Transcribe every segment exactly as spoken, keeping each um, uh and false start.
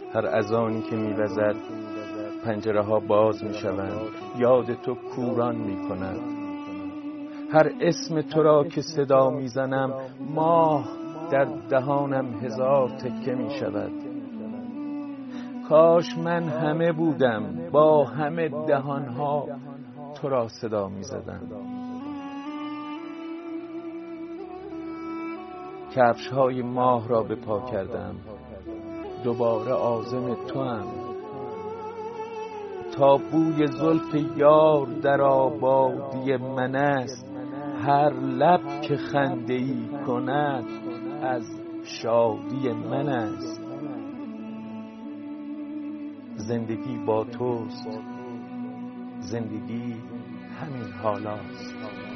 هر اذانی که می‌وزد پنجره ها باز می‌شوند، یاد تو کوران می‌کند. هر اسم تو را که صدا می‌زنم ماه در دهانم هزار تکه می‌شود. کاش من همه بودم با همه دهانها تو را صدا می‌زدم. کفش های ماه را به پا کردم، دوباره عازم توام. تا بوی زلف یار در آبادی من است، هر لب که خنده ای کند از شادی من است. زندگی با توست، زندگی همین حالاست.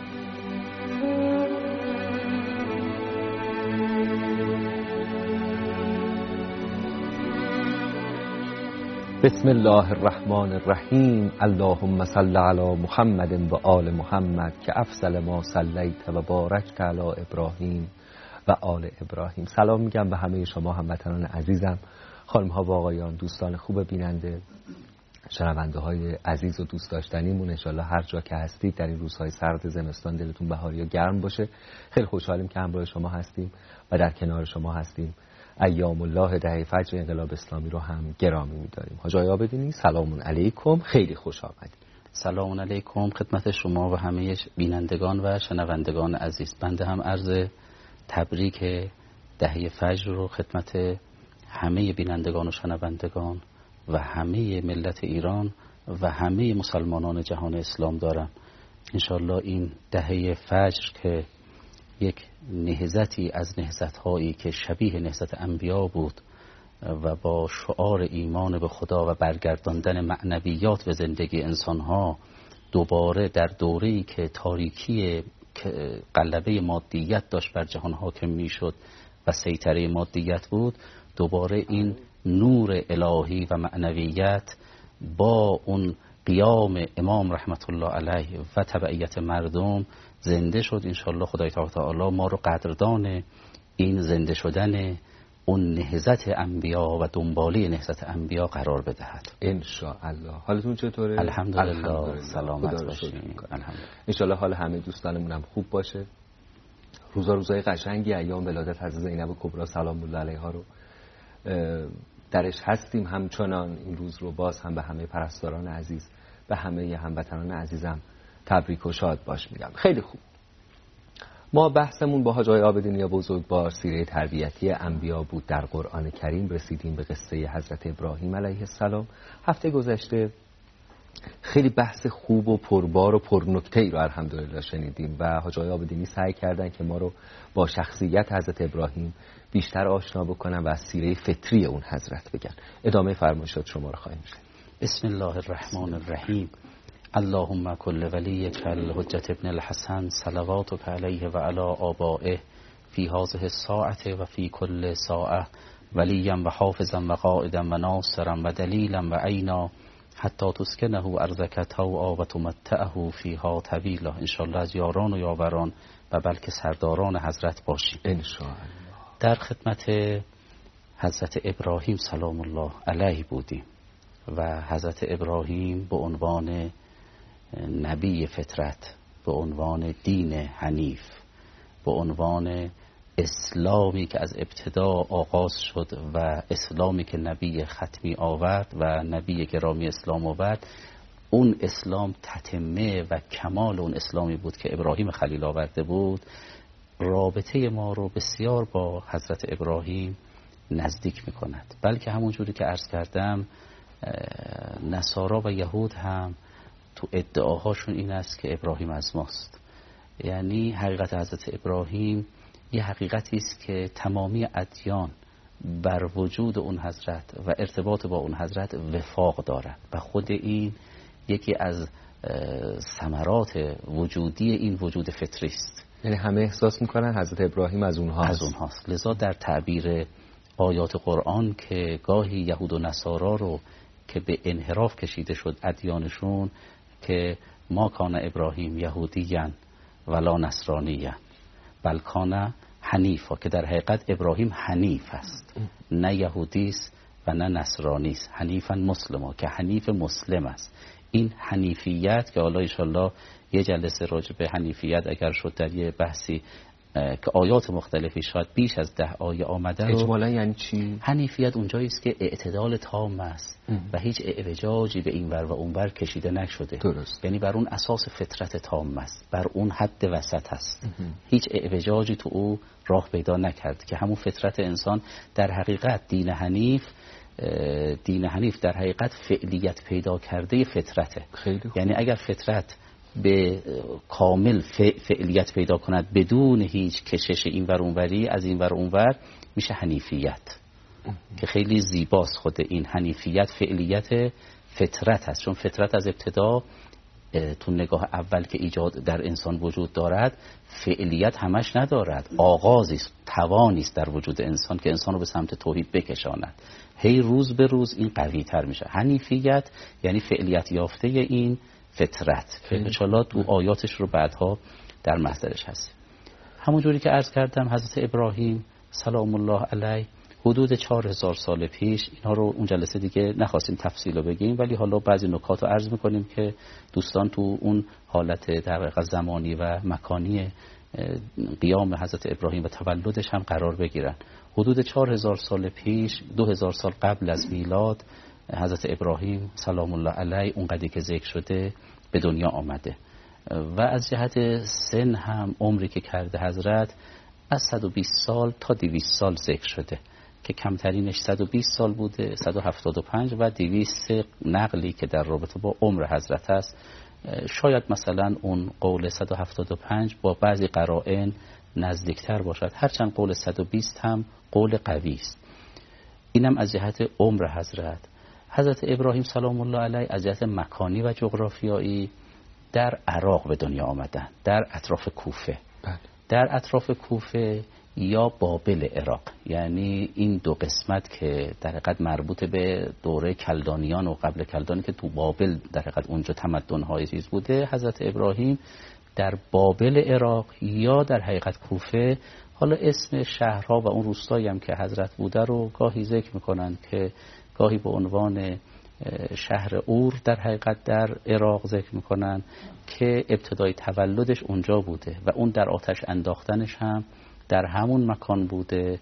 بسم الله الرحمن الرحیم. اللهم صل علی محمد و آل محمد که افضل ما صلیت و بارکت علی ابراهیم و آل ابراهیم. سلام میگم به همه شما هموطنان عزیزم، خانم ها و آقایان، دوستان خوب بیننده، شنونده های عزیز و دوست داشتنیمون. انشالله هر جا که هستید در این روزهای سرد زمستان دلتون بهاری و گرم باشه. خیلی خوشحالیم که همراه شما هستیم و در کنار شما هستیم. ایام الله دهه فجر انقلاب اسلامی رو هم گرامی می‌داریم. حاج آقای عابدینی سلام علیکم، خیلی خوش آمدید. سلام علیکم خدمت شما و همه بینندگان و شنوندگان عزیز. بنده هم عرض تبریک دهه فجر رو خدمت همه بینندگان و شنوندگان و همه ملت ایران و همه مسلمانان جهان اسلام دارم. انشالله این دهه فجر که یک نهضتی از نهضت‌هایی که شبیه نهضت انبیا بود و با شعار ایمان به خدا و برگرداندن معنویات به زندگی انسان‌ها، دوباره در دوره‌ای که تاریکی غلبه مادیت داشت بر جهان حاکم می‌شد و سیطره مادیت بود، دوباره این نور الهی و معنویت با اون قیام امام رحمت الله علیه و تبعیت مردم زنده شد. انشالله خدای تعالی ما رو قدردان این زنده شدن اون نهضت انبیا و دنباله نهضت انبیا قرار بدهد انشاءالله. حالتون چطوره؟ الحمدلله، سلامت باشین. انشالله حال همه دوستانمون هم خوب باشه. روزا روزای قشنگی، ایام ولادت حضرت زینب کبری سلام الله علیها رو درش هستیم. همچنان این روز رو باز هم به همه پرستاران عزیز، به همه هموطنان عزیزم تبریک و شاد باش میگم. خیلی خوب. ما بحثمون با حاج آقای عابدینی بزرگوار سیره تربیتی انبیا بود. در قرآن کریم رسیدیم به قصه حضرت ابراهیم علیه السلام. هفته گذشته خیلی بحث خوب و پربار و پرنکته‌ای رو الحمدلله شنیدیم و حاج آقای عابدینی سعی کردن که ما رو با شخصیت حضرت ابراهیم بیشتر آشنا بکنن و از سیره فطری اون حضرت بگن. ادامه فرمایشات شما رو خواهیم شنید. بسم الله الرحمن الرحیم. اللهم کل ولیک الحجة ابن الحسن صلواتک علیه و علی آبائه فی هذه الساعة و فی کل ساعة ولیا و حافظا و قائدا و ناصرا و دلیلا و عینا حتی تسکنه ارضک طوعا و تمتعه فیها طویلا. انشالله از یاران و یاوران و بلکه سرداران حضرت باشیم انشاءالله. در خدمت حضرت ابراهیم سلام الله علیه بودیم و حضرت ابراهیم به عنوان نبی فطرت، به عنوان دین حنیف، به عنوان اسلامی که از ابتدا آغاز شد و اسلامی که نبی ختمی آورد و نبی گرامی اسلام آورد، اون اسلام تتمه و کمال اون اسلامی بود که ابراهیم خلیل آورده بود. رابطه ما رو بسیار با حضرت ابراهیم نزدیک میکند. بلکه همون جوری که عرض کردم نصارا و یهود هم تو ادعاهاشون این است که ابراهیم از ماست. یعنی حقیقت حضرت ابراهیم یه حقیقتی است که تمامی ادیان بر وجود اون حضرت و ارتباط با اون حضرت وفاق دارند و خود این یکی از ثمرات وجودی این وجود فطری است. یعنی همه احساس میکنن حضرت ابراهیم از اونهاست. از اونهاست. لذا در تعبیر آیات قرآن که گاهی یهود و نصارا رو که به انحراف کشیده شد ادیانشون، که ما کان ابراهیم یهودیان ولا نصرانیان بل کان حنیفا، که در حقیقت ابراهیم حنیف است، نه یهودی است و نه نصرانی است. حنیفا مسلما که حنیف مسلم است. این حنیفیت که حالا انشالله یه جلسه راجع به حنیفیت اگر شد در یه بحثی که آیات مختلفی شاید بیش از ده آیه آمده رو، اجمالا یعنی چی؟ حنیفیت اونجایی است که اعتدال تام است ام. و هیچ اعوجاجی به این ور و اون ور کشیده نشده. درست. یعنی بر اون اساس فطرت تام است، بر اون حد وسط است، ام. هیچ اعوجاجی تو او راه پیدا نکرد که همون فطرت انسان. در حقیقت دین حنیف دین حنیف در حقیقت فعلیت پیدا کرده فطرته. خیلی خوب. یعنی اگر فطرت به کامل فعلیت پیدا کند بدون هیچ کشش این ور اونوری از این ور اونور، میشه حنیفیت که خیلی زیباست. خود این حنیفیت فعلیت فطرت هست، چون فطرت از ابتدا تو نگاه اول که ایجاد در انسان وجود دارد فعلیت همش ندارد، آغازی است، توانی است در وجود انسان که انسان رو به سمت توحید بکشاند. هی روز به روز این قوی تر میشه. حنیفیت یعنی فعلیت یافته این فطرت که انشاءالله تو آیاتش رو بعدها در محضرش هست. همون جوری که عرض کردم حضرت ابراهیم سلام الله علیه حدود چهار هزار سال پیش، اینها رو اون جلسه دیگه نخواستیم تفصیل رو بگیم، ولی حالا بعضی نکات رو عرض میکنیم که دوستان تو اون حالت در واقع زمانی و مکانی قیام حضرت ابراهیم و تولدش هم قرار بگیرن. حدود چهار هزار سال پیش، دو هزار سال قبل از میلاد، حضرت ابراهیم سلام الله علیه اونقدری که ذکر شده به دنیا آمده و از جهت سن هم عمری که کرده حضرت از صد و بیست سال تا دویست سال ذکر شده که کمترینش صد و بیست سال بوده، صد و هفتاد و پنج و دویست نقلی که در رابطه با عمر حضرت است. شاید مثلا اون قول صد و هفتاد و پنج با بعضی قرائن نزدیکتر باشد، هرچند قول صد و بیست هم قول قوی است. اینم از جهت عمر حضرت. حضرت ابراهیم سلام الله علیه از جهت مکانی و جغرافیایی در عراق به دنیا آمدن، در اطراف کوفه. بله. در اطراف کوفه یا بابل عراق، یعنی این دو قسمت که در حقیقت مربوط به دوره کلدانیان و قبل کلدانی که تو بابل در حقیقت اونجا تمدن‌های چیز بوده، حضرت ابراهیم در بابل عراق یا در حقیقت کوفه. حالا اسم شهرها و اون روستایی هم که حضرت بوده رو گاهی ذکر میکنن که گاهی به عنوان شهر اور در حقیقت در عراق ذکر میکنن که ابتدای تولدش اونجا بوده و اون در آتش انداختنش هم در همون مکان بوده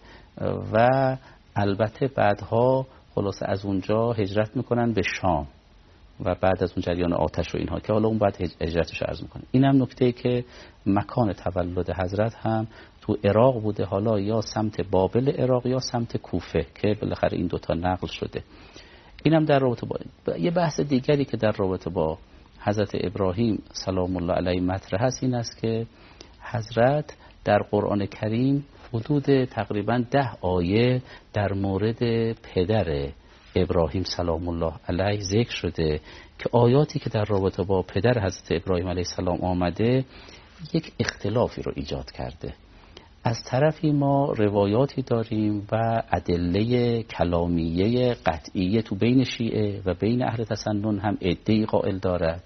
و البته بعدها خلاصه از اونجا هجرت میکنن به شام و بعد از اون جریان آتش و اینها که حالا اون بعد هجرتش عرض میکنه. این هم نکته که مکان تولد حضرت هم تو عراق بوده، حالا یا سمت بابل عراق یا سمت کوفه که بالاخره این دوتا نقل شده. اینم در رابطه با یه بحث دیگری که در رابطه با حضرت ابراهیم سلام الله علیه مطرح هست این است که حضرت در قرآن کریم حدود تقریبا ده آیه در مورد پدر ابراهیم سلام الله علیه ذکر شده که آیاتی که در رابطه با پدر حضرت ابراهیم علیه السلام آمده یک اختلافی رو ایجاد کرده. از طرفی ما روایاتی داریم و ادله کلامیه قطعیه تو بین شیعه و بین اهل تسنن هم عده‌ای قائل دارد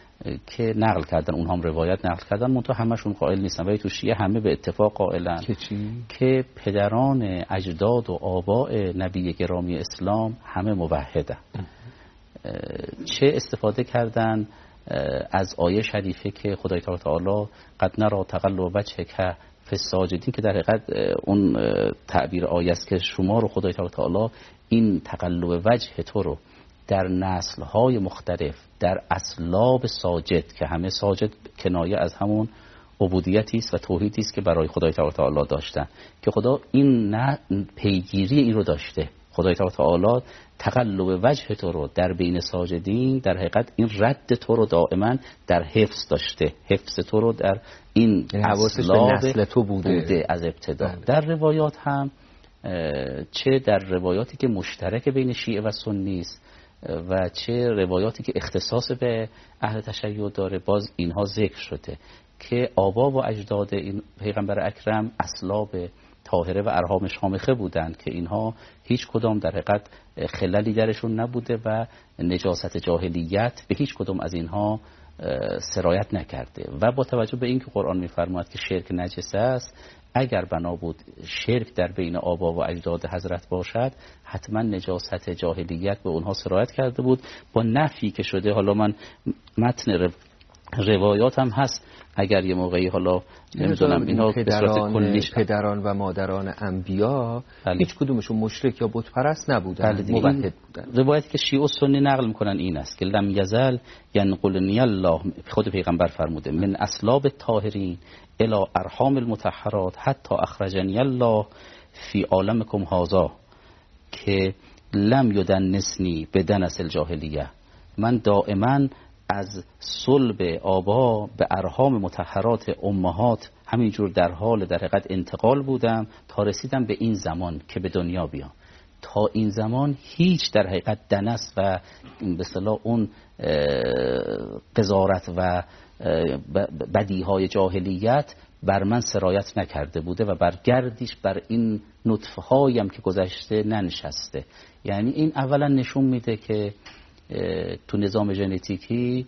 که نقل کردن، اونها هم روایت نقل کردن، منتها همشون قائل نیستن، ولی تو شیعه همه به اتفاق قائلن که چی؟ که پدران اجداد و آباء نبی گرامی اسلام همه موحدن. چه استفاده کردن از آیه شریفه که خدای تعالی قد نرى تقلب وجهک فی الساجدین که در حقیقت اون تعبیر آیه است که شما رو خدای تعالی این تقلب وجه تو رو در نسل‌های مختلف در اصلاب ساجد که همه ساجد کنایه از همون عبودیتی است و توحیدی است که برای خدای تعالی داشتن که خدا این نه پیگیری این رو داشته. خدای تعالی تقلب وجه تو رو در بین ساجدین در حقیقت این رد تو رو دائما در حفظ داشته، حفظ تو رو در این اصلاب نسل تو بوده, بوده از ابتدا. در روایات هم چه در روایاتی که مشترک بین شیعه و سنی است و چه روایاتی که اختصاص به اهل تشیع داره، باز اینها ذکر شده که آبا و اجداد این پیغمبر اکرم اصلاب طاهره و ارحام شامخه بودند که اینها هیچ کدام در حقیقت خللی درشون نبوده و نجاست جاهلیت به هیچ کدام از اینها سرایت نکرده و با توجه به اینکه قرآن می‌فرماید که شرک نجس است، اگر بنا بود شرک در بین آبا و اجداد حضرت باشد، حتما نجاست جاهلیت به اونها سرایت کرده بود، با نفی که شده. حالا من متن رو روایات هم هست، اگر یه موقعی حالا نمیدونم اینا پدران, کلیش پدران و مادران انبیا بله. هیچ کدومشون مشرک یا بت پرست نبودن، بله موحد بودن. روایتی که شیعه و سنی نقل میکنن این است که لم یزل ینقلنی الله، خود پیغمبر فرموده، من اصلاب الطاهرین الی ارحام المطهرات حتی اخرجنی الله فی عالمکم هذا، که لم یدنسنی بدنس الجاهلیه، من دائما از صلب آبا به ارحام مطهرات امهات همینجور در حال در حقیقت انتقال بودم تا رسیدم به این زمان که به دنیا بیام. تا این زمان هیچ در حقیقت دنس و به اصطلاح اون قذارت و بدیهای جاهلیت بر من سرایت نکرده بوده و بر گردش بر این نطفه هایم که گذشته ننشسته. یعنی این اولا نشون میده که تو نظام ژنتیکی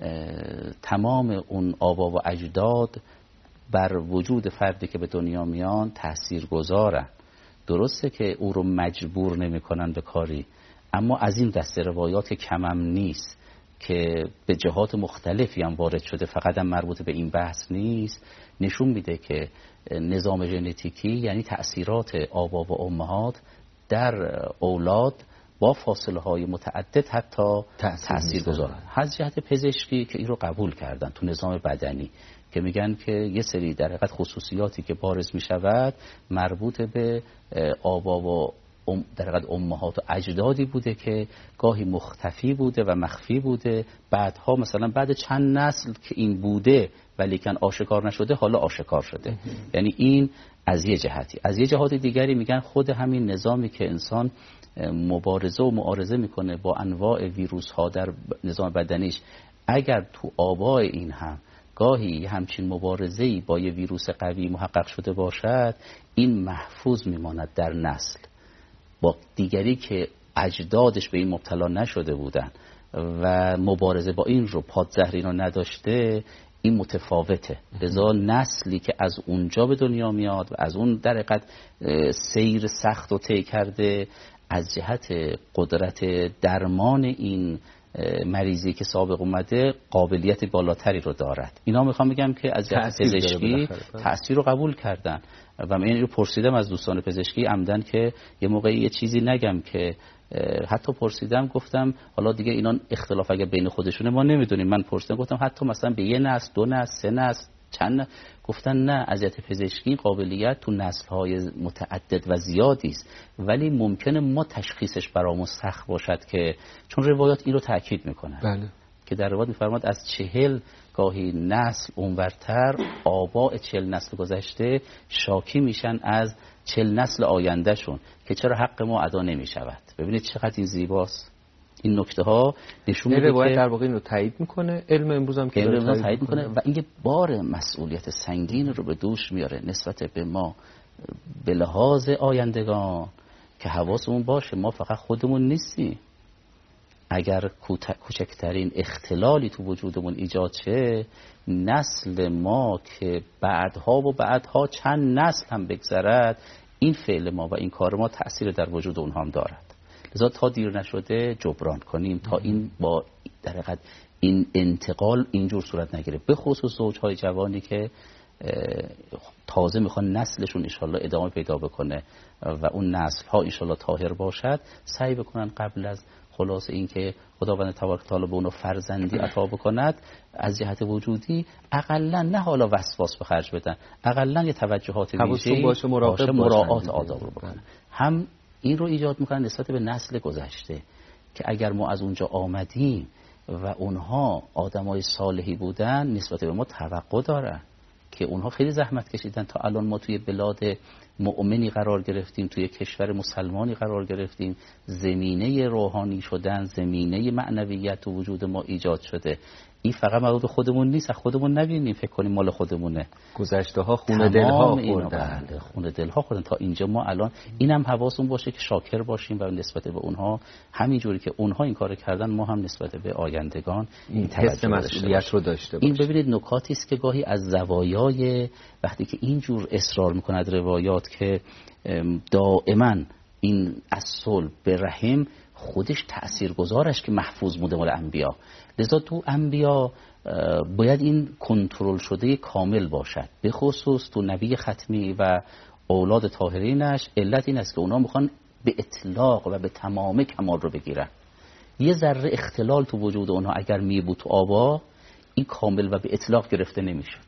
تمام اون آبا و اجداد بر وجود فردی که به دنیا میان تأثیر گذارن. درسته که او رو مجبور نمی کنن به کاری، اما از این دسته روایات که کمم نیست که به جهات مختلفی هم وارد شده، فقط هم مربوط به این بحث نیست، نشون میده که نظام ژنتیکی یعنی تأثیرات آبا و امهات در اولاد با فاصله های متعدد حتی تأثیر گذارن. از جهت پزشکی که این رو قبول کردن تو نظام بدنی، که میگن که یه سری در حقیقت خصوصیاتی که بارز میشود مربوط به آبا و ام در حقیقت امهات و اجدادی بوده که گاهی مختفی بوده و مخفی بوده، بعدها مثلا بعد چند نسل که این بوده ولی کن آشکار نشده حالا آشکار شده. یعنی این از یه جهتی. از یه جهات دیگری میگن خود همین نظامی که انسان مبارزه و معارضه میکنه با انواع ویروس ها در نظام بدنیش، اگر تو آبای این هم گاهی همچین مبارزه‌ای با یه ویروس قوی محقق شده باشد، این محفوظ میماند در نسل. با دیگری که اجدادش به این مبتلا نشده بودن و مبارزه با این رو پادزهر اینو نداشته، این متفاوته. لذا نسلی که از اونجا به دنیا میاد و از اون در حقیقت سیر سخت و طی کرده، از جهت قدرت درمان این مریضی که سابق اومده قابلیت بالاتری رو دارد. اینا میخوام بگم که از جهت پزشکی تأثیر رو قبول کردن و من این رو پرسیدم از دوستان پزشکی عمدن که یه موقعی یه چیزی نگم، که حتی پرسیدم گفتم حالا دیگه اینا اختلاف اگه بین خودشونه ما نمیدونیم، من پرسیدم گفتم حتی مثلا به یه نسل، دو نسل، سه نسل، چند، گفتن نه، از جهت پزشکی قابلیت تو نسل‌های متعدد و زیادی است، ولی ممکنه ما تشخیصش برامون سخت باشد، که چون روایات این رو تاکید میکنن. بله. که در روایات میفرماد از چهل گاهی نسل اونورتر آباء چهل نسل گذشته شاکی میشن از چهل نسل آیندهشون که چرا حق ما ادا نمیشود. ببینید چقدر این زیباست. این نکته ها نشون میده که در واقع اینو تایید میکنه، علم امروز هم که علم تایید میکنه و این بار مسئولیت سنگین رو به دوش میاره نسبت به ما به لحاظ آیندگان، که حواسمون باشه ما فقط خودمون نیستیم. اگر کوچکترین اختلالی تو وجودمون ایجاد شه، نسل ما که بعدها و بعدها چند نسل هم بگذرد، این فعل ما و این کار ما تأثیر در وجود اونها هم دارد. لذا تا دیر نشده جبران کنیم تا این با در حقیقت این انتقال اینجور صورت نگیره، به خصوص زوجهای جوانی که تازه میخوان نسلشون انشالله ادامه پیدا بکنه و اون نسل ها انشالله طاهر باشد، سعی بکنن قبل از خلاص این که خداوند تبارک و تعالی به اونو فرزندی عطا بکند، از جهت وجودی اقلا نه حالا وسواس به خرج بدن، اقلا یه توجهات ویژه‌ای باشه، مراقب مراعات آداب رو بکنن. هم این رو ایجاد میکنن نسبت به نسل گذشته که اگر ما از اونجا آمدیم و اونها آدمای صالحی بودن، نسبت به ما توقع دارن که اونها خیلی زحمت کشیدن تا الان ما توی بلاد مؤمنی قرار گرفتیم، توی کشور مسلمانی قرار گرفتیم، زمینه روحانی شدن، زمینه معنویت و وجود ما ایجاد شده. این فقط مربوط خودمون نیست، خودمون نبینیم فکر کنیم مال خودمونه. گذشته ها خون دلها خوردن، بله خون دلها خوردن تا اینجا. ما الان اینم حواسمون باشه که شاکر باشیم و نسبت به اونها همینجوری که اونها این کارو کردن ما هم نسبت به آیندگان این حس مسئولیت رو داشته باشیم. این ببینید نکاتی است که گاهی از زوایای وقتی که اینجور اصرار میکند روایات که دائما این اصل به رحم خودش تأثیرگذارش که محفوظ بوده مال انبیا، لذا تو انبیا باید این کنترل شده کامل باشد، به خصوص تو نبی ختمی و اولاد طاهرینش. علت این است که اونا میخوان به اطلاق و به تمام کمال رو بگیرن. یه ذره اختلال تو وجود اونها اگر می بود تو آبا، این کامل و به اطلاق گرفته نمیشد.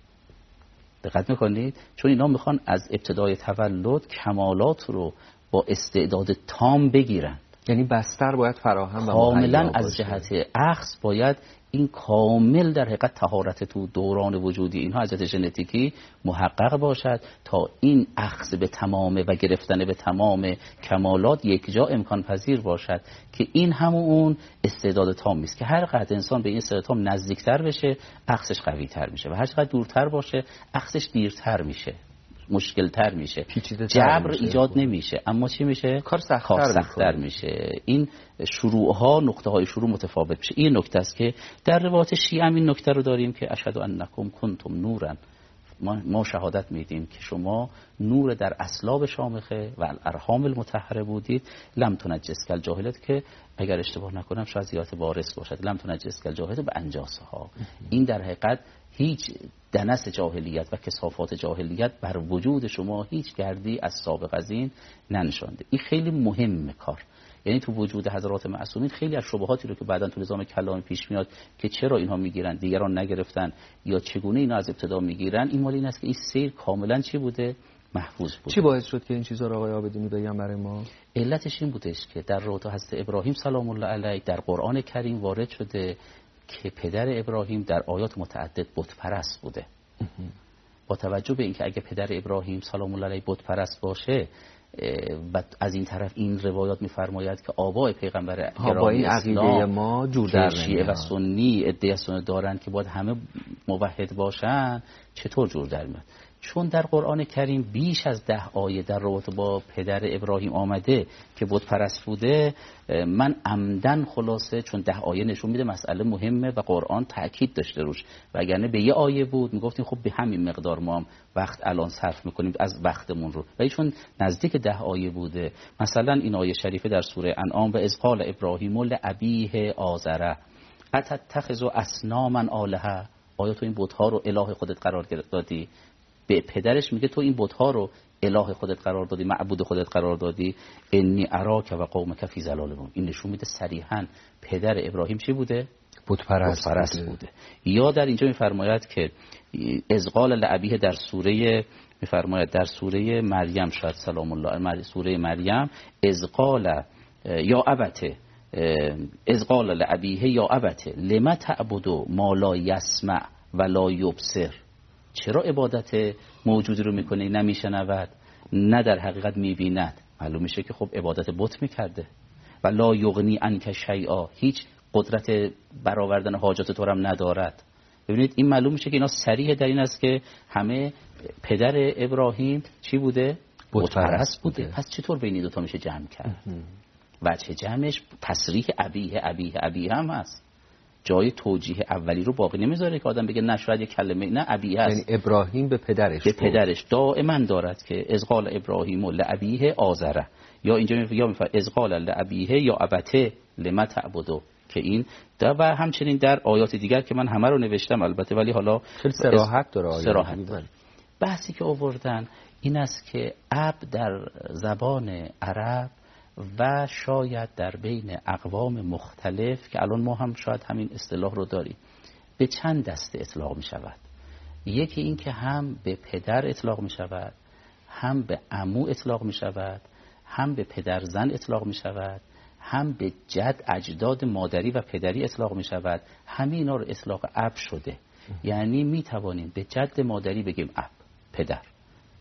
دقت میکنید؟ چون اینا میخوان از ابتدای تولد کمالات رو با استعداد تام بگیرن. یعنی بستر باید فراهم و کاملا از جهت اخذ باید این کامل در حقیقت طهارت تو دوران وجودی اینها از جهت ژنتیکی محقق باشد تا این اخذ به تمام و گرفتن به تمام کمالات یک جا امکان پذیر باشد که این همون استعداد تام است که هر قدر انسان به این استعداد تام نزدیکتر بشه اخذش قوی تر میشه و هر چقدر دورتر باشه اخذش دیرتر میشه، مشکل تر میشه، جبر میشه. ایجاد نمیشه اما چی میشه؟ کار سخت‌تر سخت میشه. این شروع ها نقطه های شروع متفاوت میشه. این نکته است که در روایات شیعه هم این نکته رو داریم که اشهد انکم کنتم نورا، ما, ما شهادت میدیم که شما نور در اصلاب شامخه و الارحام المطهره بودید. لم تنجس کل جاهلیت که اگر اشتباه نکنم شاید زیادت وارث باشد، لم تنجس کل جاهلیت به انجاسها. این در حقیقت هیچ دنس جاهلیت و کثافات جاهلیت بر وجود شما هیچ گردی از سابق از این ننشانده. این خیلی مهمه کار. یعنی تو وجود حضرات معصومین خیلی از شبهاتی رو که بعداً تو نظام کلامی پیش میاد که چرا اینها میگیرن دیگران نگرفتن یا چگونه اینا از ابتدا میگیرن، این مال این است که این سیر کاملا چی بوده؟ محفوظ بوده. چی باعث شد که این چیزا رو آقای عابدینی بگن برای ما؟ علتش این بودش که در روایت حضرت ابراهیم سلام الله علیه در قرآن کریم وارد شده که پدر ابراهیم در آیات متعدد بت پرست بوده. با توجه به اینکه اگه پدر ابراهیم سلام الله علیه بت پرست باشه و از این طرف این روایات میفرماید که آبای پیغمبر با این عقیده ما جور در شیعه و سنی ادعای سنت دارن که باید همه موحد باشن، چطور جور در میاد؟ چون در قرآن کریم بیش از ده آیه در رابطه با پدر ابراهیم آمده که بت پرست بوده. من عمدن خلاصه چون ده آیه نشون میده مسئله مهمه و قرآن تأکید داشته روش، وگرنه به یه آیه بود میگفتیم خب به همین مقدار ما هم وقت الان صرف میکنیم از وقتمون رو، ولی چون نزدیک ده آیه بوده. مثلا این آیه شریفه در سوره انعام و اذ قال ابراهیم لابیه آزر اتتخذ اصناما آلهه، آیا تو این بت‌ها رو اله خودت قرار دادی؟ به پدرش میگه تو این بت‌ها رو اله خودت قرار دادی، معبود خودت قرار دادی. انی اراک و قومک فی ضلال مبین. این نشون میده صریحاً پدر ابراهیم چی بوده؟ بت پرست بوده. بوده. یا در اینجا میفرماید که اذ قال لابیه در سوره میفرماید در سوره مریم شاید سلام الله سوره مریم اذ قال یا ابته اذ قال لابیه یا ابته لما تعبدوا ما لا یسمع و لا یبصر، چرا عبادت موجودی رو میکنه نمیشنود نه در حقیقت میبیند؟ معلوم میشه که خب عبادت بت میکرده. و لا یغنی عنک شیئا، هیچ قدرت برآوردن حاجات تو هم ندارد. ببینید این معلوم میشه که اینا صریح در این است که همه پدر ابراهیم چی بوده؟ بت پرست بوده. بوده. پس چطور بین دو تا میشه جمع کرد؟ وجه جمعش تصریح ابیه ابیه ابیه هم هست، جای توجیه اولی رو باقی نمیذاره که آدم بگه نه شاید یک کلمه نه ابیه هست. یعنی ابراهیم به پدرش به پدرش دائما دارد که اذ قال ابراهیم لابیه آزره، یا اینجا یا میفرماید اذ قال لابیه یا ابته لما تعبدوا، که این و همچنین در آیات دیگر که من همه رو نوشتم البته ولی حالا خیلی صراحت داره آیات. صراحت داره. بحثی که آوردن این است که اب در زبان عرب و شاید در بین اقوام مختلف که الان ما هم شاید همین اصطلاح رو داریم به چند دسته اطلاق می شود. یکی این که هم به پدر اطلاق می شود، هم به عمو اطلاق می شود، هم به پدر زن اطلاق می شود، هم به جد اجداد مادری و پدری اطلاق می شود. همین اینا رو اطلاق اب شده. یعنی می توانیم به جد مادری بگیم اب، پدر،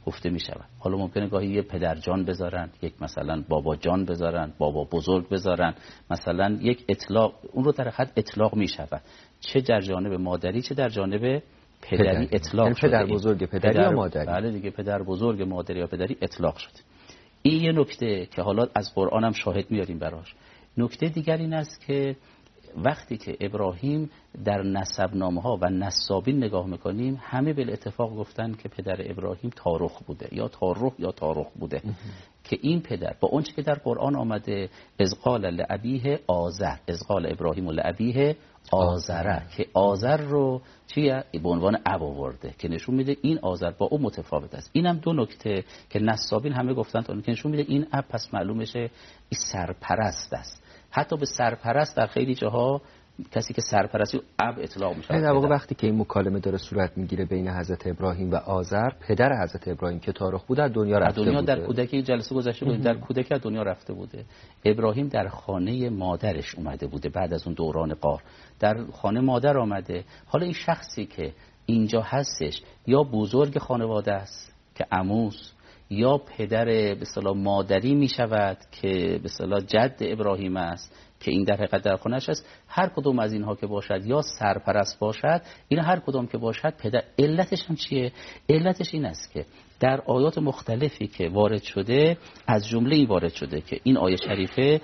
گفته می شود. حالا ممکنه گاهی یه پدر جان بذارن، یک مثلا بابا جان بذارن، بابا بزرگ بذارن، مثلا یک اطلاق، اون رو در حد اطلاق می شود، چه در جانب مادری چه در جانب پدری اطلاق شده. پدر بزرگ پدری پدر... یا مادری؟ بله دیگه، پدر بزرگ مادری یا پدری اطلاق شده. این یه نکته که حالا از قرآن هم شاهد میاریم براش. نکته دیگر این است که وقتی که ابراهیم در نسبنامه ها و نسابین نگاه میکنیم، همه بالاتفاق گفتن که پدر ابراهیم تارخ بوده، یا تارخ یا تارخ بوده. که این پدر با اونچه که در قرآن آمده اذ قال لابیه آزر، اذ قال ابراهیم لابیه آزره، که آزر رو چیه به عنوان اب آورده، که نشون میده این آزر با اون متفاوت است. اینم دو نکته که نسابین همه گفتن تا که نشون میده این اب پس معلومشه این سرپرست است. حتی به سرپرست در خیلی جاها کسی که سرپرستی اب اطلاق میشه. در واقع وقتی که این مکالمه داره صورت میگیره بین حضرت ابراهیم و آزر، پدر حضرت ابراهیم که تارخ بود در دنیا رفته دنیا بوده. در کودکی جلسه گذشته بود، در کودکی از دنیا رفته بوده. ابراهیم در خانه مادرش اومده بوده بعد از اون دوران غار، در خانه مادر آمده. حالا این شخصی که اینجا هستش یا بزرگ خانواده است که عموس، یا پدر به اصطلاح مادری می شود که به اصطلاح جد ابراهیم است که این در حقیقت در خونه‌اش است. هر کدوم از اینها که باشد یا سرپرست باشد، این هر کدوم که باشد پدر. علتش هم چیه؟ علتش این است که در آیات مختلفی که وارد شده، از جمله این وارد شده که این آیه شریفه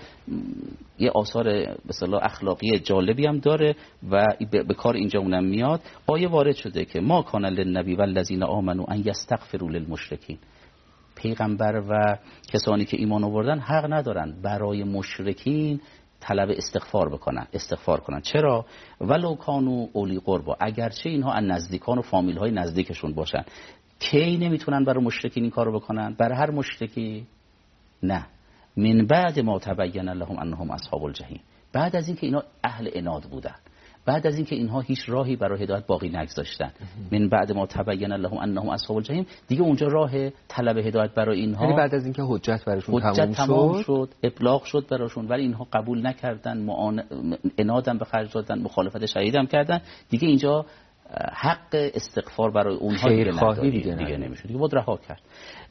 یه آثار به اصطلاح اخلاقی جالبی هم داره و به کار اینجا اونم میاد. آیه وارد شده که ما کان للنبی والذین آمنوا ان یستغفروا للمشرکین، پیغمبر و کسانی که ایمان آوردن حق ندارن برای مشرکین طلب استغفار بکنن، استغفار کنن. چرا؟ ولو کانوا اولی قربا، اگرچه اینها از نزدیکان و فامیل های نزدیکشون باشن. کی نمیتونن برای مشرکین این کارو بکنن؟ برای هر مشرکی نه، من بعد ما تبین لهم انهم اصحاب الجحیم، بعد از اینکه اینا اهل عناد بودن، بعد از اینکه اینها هیچ راهی برای هدایت باقی نگذاشتن. من بعد ما تبین لهم انهم اصحاب الجحیم، دیگه اونجا راه طلب هدایت برای اینها، یعنی بعد از اینکه حجت براشون حجت تمام شد. شد ابلاغ شد براشون، ولی اینها قبول نکردن، معان... عنادم به خرج دادن، مخالفت شدیدم کردن، دیگه اینجا حق استغفار برای اونها دیگه نداره، دیگه, دیگه نمیشه، دیگه بود رها کرد.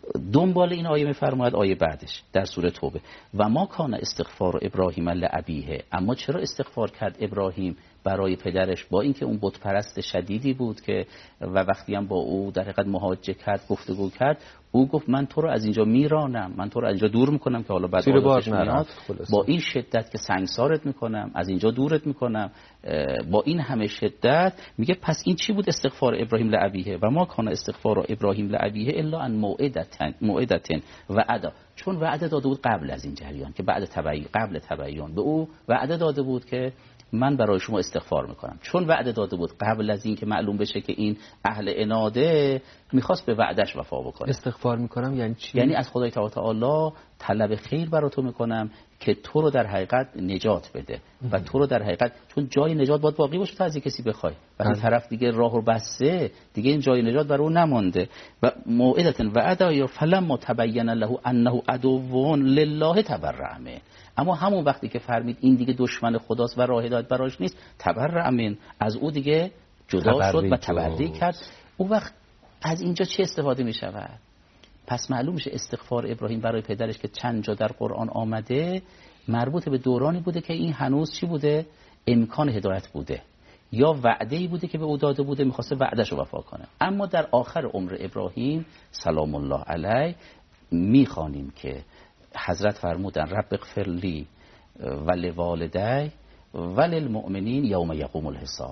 دنبال این آیه میفرماید آیه بعدش در سوره توبه، و ما کان استغفار ابراهیم لابیه، اما چرا استغفار کرد ابراهیم برای پدرش؟ با اینکه اون بت پرست شدیدی بود که و وقتی هم با او در حقیقت محاجه کرد، گفتگو کرد، او گفت من تو رو از اینجا میرانم، من تو رو از اینجا دور میکنم که حالا بعد آدرسش میاد، با این شدت که سنگسارت میکنم، از اینجا دورت میکنم، با این همه شدت. میگه پس این چی بود استغفار ابراهیم لابیه؟ و ما کان استغفار ابراهیم لابیه الا ان موعدتن موعدتن و ادا، چون وعده داده بود قبل از این جریان که بعد تبیین، قبل تبیین به او وعده داده بود که من برای شما استغفار میکنم. چون وعده داده بود قبل از این که معلوم بشه که این اهل عناده، میخواست به وعدش وفا بکنه. استغفار میکنم یعنی چی؟ یعنی از خدای تعالی طلب خیر برای تو میکنم که تو رو در حقیقت نجات بده و تو رو در حقیقت، چون جای نجات باید باقی باشه تا از کسی بخوای، وقتی طرف دیگه راه رو بسته، دیگه این جای نجات برای اون نمونده. و موعدتن و ادا فلما تبین له انه عدو لله تبرأ منه، اما همون وقتی که فهمید این دیگه دشمن خداست و راه هدایت براش نیست، تبرأ منه، از او دیگه جدا شد و تبرئه کرد. اون وقت از اینجا چه استفاده می شود؟ پس معلوم میشه استغفار ابراهیم برای پدرش که چند جا در قرآن آمده مربوط به دورانی بوده که این هنوز چی بوده؟ امکان هدایت بوده، یا وعده‌ای بوده که به او داده بوده، میخواسته وعده‌شو وفا کنه. اما در آخر عمر ابراهیم سلام الله علیه میخوانیم که حضرت فرمودن رب اغفر لی ولوالدی وللمؤمنین یوم یقوم الحساب.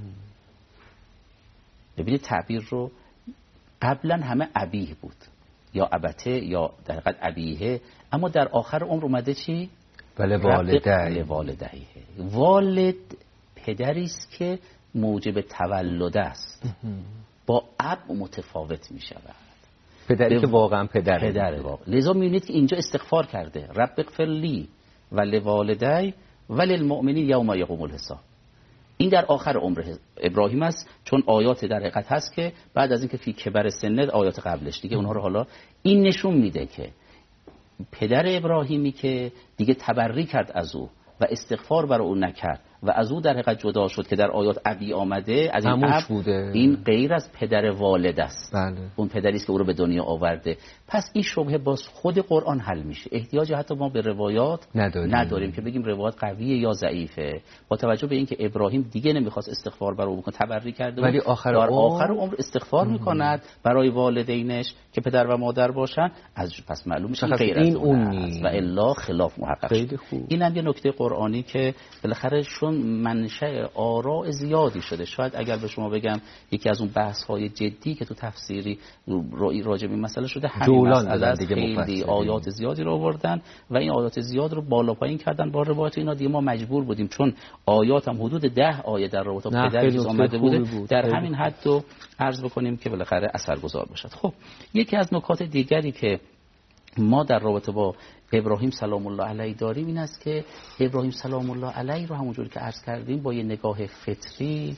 ببینید تعبیر رو، قبلا همه ابیه بود یا ابته یا در حقیقت ابیه، اما در آخر عمر اومده چی؟ ولوالدی. ولوالدی، والد پدری است که موجب تولد است، با اب متفاوت می شود. پدری که واقعا پدره، پدر واقع. لذا می‌بینید که اینجا استغفار کرده رب اغفر لی ولوالدی وللمؤمنین یوم یقوم الحساب. این در آخر عمر ابراهیم است، چون آیات در حقیقت هست که بعد از اینکه فی کبر سنه، آیات قبلش دیگه اونها رو حالا این نشون میده که پدر ابراهیمی که دیگه تبری کرد از او و استغفار برای او نکرد و از او در حقیقت جدا شد که در آیات ابی آمده، از این اب بوده. این غیر از پدر والد است. بله. اون پدری است که او رو به دنیا آورده. پس این شبهه باز خود قرآن حل میشه. احتیاجی حتی ما به روایات نداریم, نداریم که بگیم روایات قویه یا ضعیفه، با توجه به اینکه ابراهیم دیگه نمیخواست استغفار برای او بکنه، تبری کرده ولی آخر در عمر... آخر عمر استغفار میکند برای والدینش که پدر و مادر باشن. از پس معلوم میشه غیر این از اون است و الا خلاف محقق. خیلی خوب. این هم یه نکته قرآنی که بالاخره چون منشأ آراء زیادی شده. شاید اگر به شما بگم یکی از اون بحث های جدی که تو تفسیری راجع به این مسئله شده، همین مسئله است. خیلی آیات زیادی رو آوردن و این آیات زیاد رو بالا پایین کردن با روایت اینا. دیگه ما مجبور بودیم چون آیات هم حدود ده آیه در رابطه با پدر آمده بوده بود. در همین حد رو عرض بکنیم که بالاخره اثرگذار باشد. خب یکی از نکات دیگری که ما در رابطه با ابراهیم سلام الله علیه داریم این است که ابراهیم سلام الله علیه رو همونجوری که عرض کردیم با یه نگاه فطری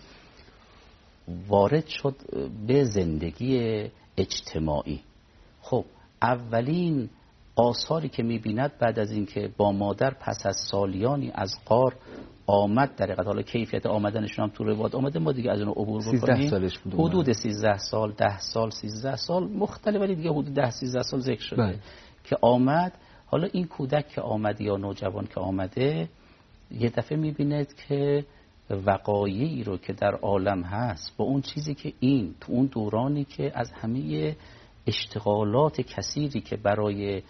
وارد شد به زندگی اجتماعی. خب اولین آثاری که می‌بیند بعد از اینکه با مادر پس از سالیانی از غار آمد، در حقیقت حالا کیفیت آمدنشون هم تو روایت آمده، ما دیگه از اون عبور بکنیم. حدود سیزده سال، ده سال، سیزده سال مختلف، ولی دیگه حدود ده سیزده سال ذکر شده بله. که آمد. حالا این کودک که آمده یا نوجوان که آمده یه دفعه می‌بیند که وقایعی رو که در عالم هست با اون چیزی که این تو اون دورانی که از همه اشتغالات کثیری که برای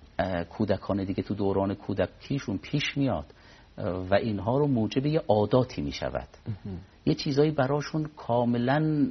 کودکان دیگه تو دوران کودکیشون پیش میاد و اینها رو موجب یه عاداتی می شود، یه چیزایی براشون کاملا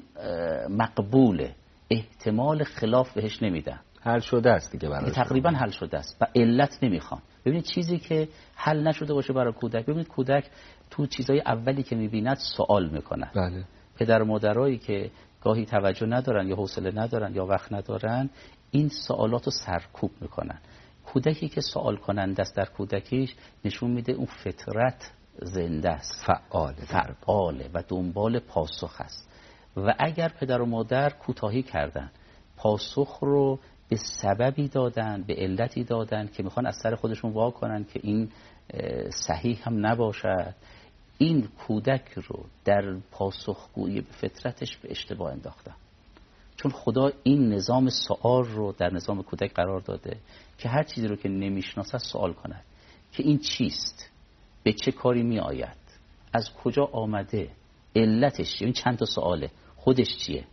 مقبوله، احتمال خلاف بهش نمیدن، حل شده است دیگه براشون، تقریبا حل شده است و علت نمیخوان. ببینید چیزی که حل نشده باشه برای کودک، ببینید کودک تو چیزای اولی که میبیند سوال میکنه. بله. پدر و مادرایی که گاهی توجه ندارن یا حوصله ندارن یا وقت ندارن این سوالاتو سرکوب میکنن. کودکی که سوال کننده است در کودکیش نشون میده اون فطرت زنده است، فعاله فعاله و دنبال پاسخ است. و اگر پدر و مادر کوتاهی کردن، پاسخ رو به سببی دادن، به علتی دادن که میخوان از سر خودشون وا کنن که این صحیح هم نباشد، این کودک رو در پاسخگویی به فطرتش به اشتباه انداختن. چون خدا این نظام سوال رو در نظام کودک قرار داده که هر چیزی رو که نمیشناسه سوال کند که این چیست، به چه کاری می آید، از کجا آمده، علتش چیه، این چند تا سواله، خودش چیه،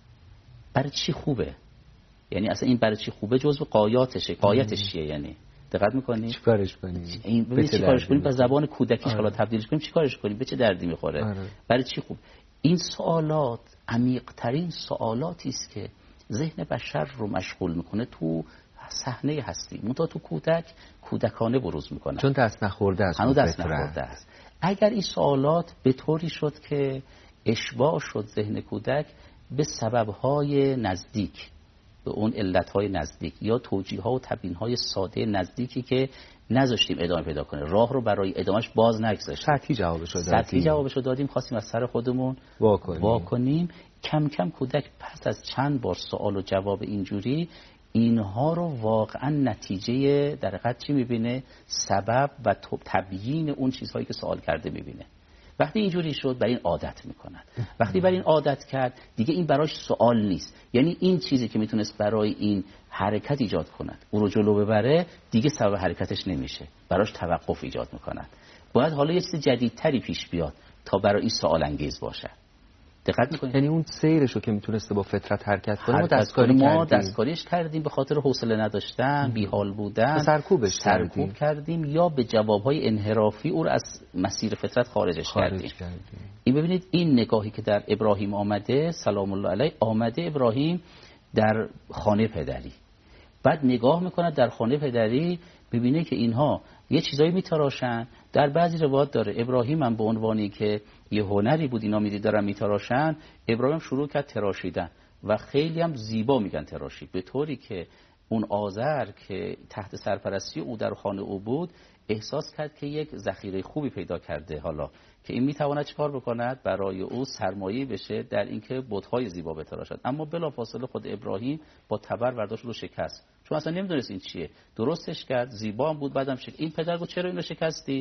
برای چی خوبه، یعنی اصلا این برای چی خوبه جزو قایاتشه، قایتش چیه، یعنی دقت می‌کنی چیکارش کنی، این ببین چیکارش کنیم، به زبان کودکیش حالا تبدیلش کنیم، چیکارش کنیم، به چه دردی می‌خوره، آره. برای چی خوب. این سوالات عمیق‌ترین سوالاتی است که ذهن بشر رو مشغول میکنه تو صحنه هستی. منتها تو کودک کودکانه بروز میکنه، چون دست نخورده است، هنوز دست نخورده است. اگر این سوالات به طوری شد که اشباع شد ذهن کودک به سبب‌های نزدیک، به اون علت‌های نزدیک یا توجیه‌ها و تبیین‌های ساده نزدیکی که نذاشتیم ادامه پیدا کنه، راه رو برای ادامهش باز نگذاشتیم، سطحی جوابشو دادیم سطحی جوابشو دادیم خواستیم از سر خودمون واکنیم. واکنیم. کم کم کودک پس از چند بار سوال و جواب اینجوری اینها رو واقعا نتیجه در حقیقت چی میبینه، سبب و تبیین اون چیزهایی که سوال کرده میبینه. وقتی اینجوری شد برای این عادت میکنن. وقتی برای این عادت کرد دیگه این براش سوال نیست، یعنی این چیزی که میتونست برای این حرکت ایجاد کند او رو جلو ببره دیگه سبب حرکتش نمیشه، براش توقف ایجاد میکنن. باید حالا یه چیز جدیدتری پیش بیاد تا برای این سوال انگیز باشه. دقت میکنید؟ یعنی اون سیرشو که میتونسته با فطرت حرکت کنه ما دستکاری ما کردیم. دستکاریش کردیم به خاطر حوصله نداشتن، بیحال بودن، سرکوبش سرکوب کردیم. کردیم یا به جوابهای انحرافی او رو از مسیر فطرت خارجش خارج کردیم. کردیم. این ببینید این نگاهی که در ابراهیم آمده سلام الله علیه، آمده ابراهیم در خانه پدری، بعد نگاه میکنه در خانه پدری ببینه که اینها یه چیزایی میتراشن. در بعضی روایات داره ابراهیم هم به عنوانی که یه هنری بود اینا میدید دارن میتراشن، ابراهیم شروع کرد تراشیدن و خیلی هم زیبا میگن تراشید، به طوری که اون آذر که تحت سرپرستی او در خانه او بود احساس کرد که یک ذخیره خوبی پیدا کرده، حالا که این میتواند چیکار بکند برای او سرمایه بشه در اینکه بت‌های زیبا بتراشد. اما بلافاصله خود ابراهیم با تبر برداشت رو شکست، چون اصلا نمیدونست این چیه، درستش کرد، زیبا هم بود، بعدم شکست. این پدر گفت چرا اینو شکستی؟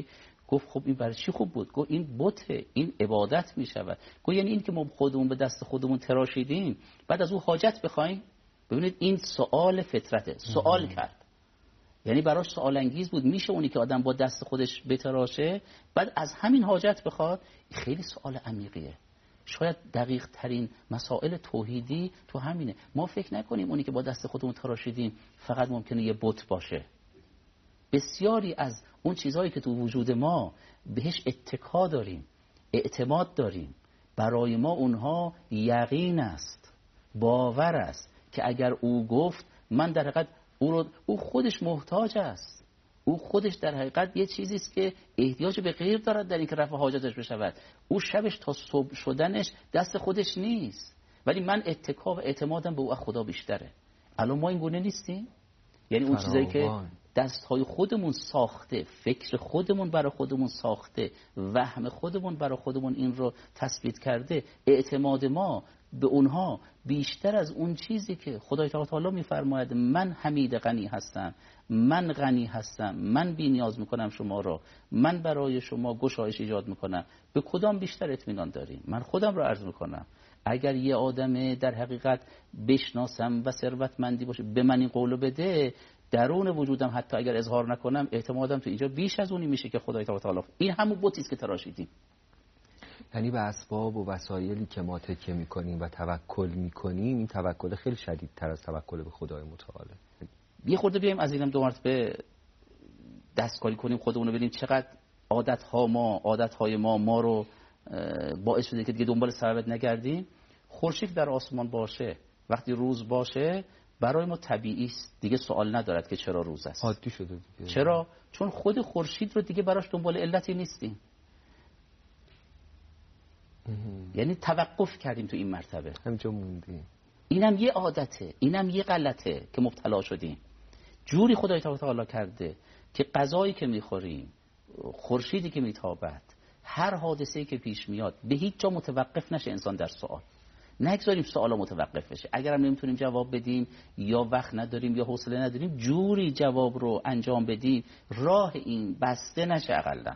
گفت خب این برای چی خوب بود؟ گفت این بته، این عبادت می شود. گفت یعنی این که ما خودمون به دست خودمون تراشیدیم بعد از او حاجت بخوایم؟ ببینید این سوال فطرته. سوال کرد، یعنی براش سوال انگیز بود. میشه اونی که آدم با دست خودش بتراشه بعد از همین حاجت بخواد؟ خیلی سوال عمیقیه. شاید دقیق ترین مسائل توحیدی تو همینه. ما فکر نکنیم اونی که با دست خودمون تراشیدیم فقط ممکنه یه بت باشه. بسیاری از اون چیزهایی که تو وجود ما بهش اتکا داریم، اعتماد داریم، برای ما اونها یقین است، باور است که اگر او گفت من در حقیقت او, رو او خودش محتاج است. او خودش در حقیقت یه چیزی است که احتیاج به غیر دارد در اینکه رفع حاجتش بشود. او شبش تا صبح شدنش دست خودش نیست، ولی من اتکا و اعتمادم به او از خدا بیشتره. الان ما این گونه نیستیم. یعنی اون چیزایی که دستهای خودمون ساخته، فکر خودمون برای خودمون ساخته، وهم خودمون برای خودمون این رو تثبیت کرده، اعتماد ما به اونها بیشتر از اون چیزی که خدای تعالی میفرماید من حمید غنی هستم، من غنی هستم، من بی نیاز میکنم شما رو، من برای شما گشایش ایجاد میکنم. به کدام بیشتر اطمینان داریم؟ من خودم رو عرض میکنم اگر یه آدم در حقیقت بشناسم و ثروتمندی باشه به من این قولو بده، درون وجودم حتی اگر اظهار نکنم اعتمادم تو اینجا بیش از اونی میشه که خدای تعالی. این همون بتی است که تراشیدیم. یعنی به اسباب و وسایلی که ما تکیه میکنیم و توکل میکنیم، این توکل خیلی شدیدتر از توکل به خدای متعال. یه خورده بیایم از اینم دو مرتبه دستکاری کنیم خودمون رو، ببینیم چقدر عادت ها ما عادت های ما ما رو باعث شده که دیگه دنبال سبب نگردیم. خورشید در آسمان باشه، وقتی روز باشه برای ما طبیعی است، دیگه سوال ندارد که چرا روز است. عادی شده دیگه. چرا؟ چون خود خورشید رو دیگه براش دنبال علتی نیستیم. یعنی توقف کردیم تو این مرتبه، همینجا موندیم. اینم یه عادته، اینم یه غلطه که مبتلا شدیم. جوری خدای تعالی کرده که غذایی که میخوریم، خورشیدی که میتابد، هر حادثه‌ای که پیش میاد به هیچ جا متوقف نشه انسان در سوال. نگذاریم سوالا متوقف بشه. اگرم نمیتونیم جواب بدیم یا وقت نداریم یا حوصله نداریم، جوری جواب رو انجام بدیم راه این بسته نشه. اقلا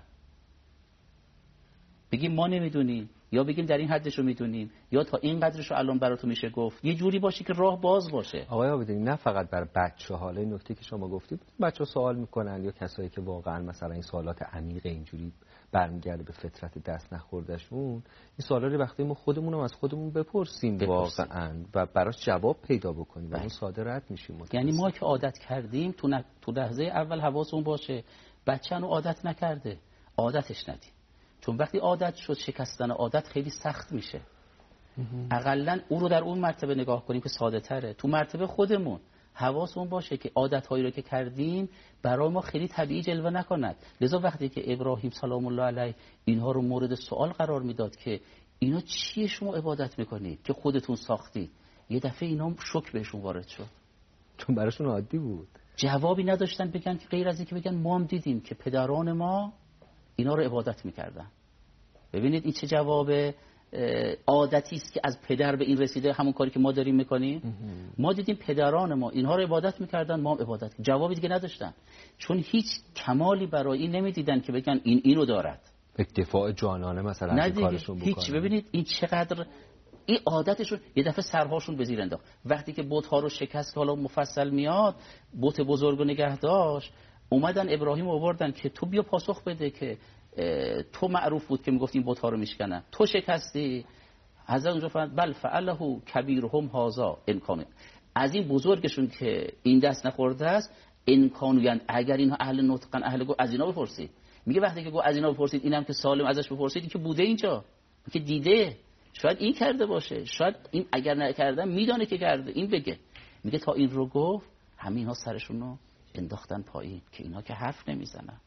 بگیم ما نمیدونیم، یا بگیم در این حدش رو میدونیم، یا تا این قدرش رو الان براتون میشه گفت. یه جوری باشه که راه باز باشه. آقای عابدی، نه فقط برای بچه ها، این نکته که شما گفتید بچه ها سوال میکنن یا کسایی که واقعا مثلا این سوالات عمیق اینجوری برمیگرده به فطرت دست نخوردشون، این سوالا رو وقتی ما خودمون از خودمون بپرسیم, بپرسیم. واقعا و براش جواب پیدا بکنیم و اون ساده رد میشیم. یعنی ما که عادت کردیم تو, ن... تو لحظه اول حواسمون باشه بچه رو عادت نکرده، عادتش ندیم. چون وقتی عادت شد شکستن عادت خیلی سخت میشه. اقلن او رو در اون مرتبه نگاه کنیم که ساده تره. تو مرتبه خودمون حواسمون باشه که عادت هایی رو که کردیم برای ما خیلی طبیعی جلوه نکند. لذا وقتی که ابراهیم سلام الله علیه اینها رو مورد سوال قرار میداد که اینا چیه شما عبادت میکنید که خودتون ساختید، یه دفعه اینا شوک بهشون وارد شد. چون براشون عادی بود، جوابی نداشتن بگن که غیر از این که بگن ما هم دیدیم که پدران ما اینا رو عبادت میکردن. ببینید این چه جواب عادتی است که از پدر به این رسیده، همون کاری که ما داریم میکنیم. ما دیدیم پدران ما اینها رو عبادت میکردن، ما هم عبادت. جوابی دیگه نداشتن، چون هیچ کمالی برای این نمیدیدن که بگن این اینو دارد. اکتفاء جانانه مثلا از کارشون بکنن. هیچ. ببینید این چقدر این عادتشون یه دفعه سرهاشون به زیر انداخت. وقتی که بت‌ها رو شکست، حالا مفصل میاد، بت بزرگ و نگه داشت، اومدن ابراهیم آوردن که تو بیا پاسخ بده که تو معروف بود که میگفت این بت‌ها رو میشکنن، تو شکستی. حضرت اونجا فرمود بل فعله کبیرهم هذا ان کان، از این بزرگشون که این دست نخورده است ان کانوا، یعنی اگر اینها اهل نطقن اهل گو از اینا بپرسید. میگه وقتی که گو از اینا بپرسید، اینم که سالم ازش بپرسید، این که بوده اینجا، که دیده، شاید این کرده باشه، شاید این اگر نکردم میدانه که کرده، این بگه. میگه تا این رو گفت همه اینا سرشون رو انداختن پایین که اینا که حرف نمیزنن.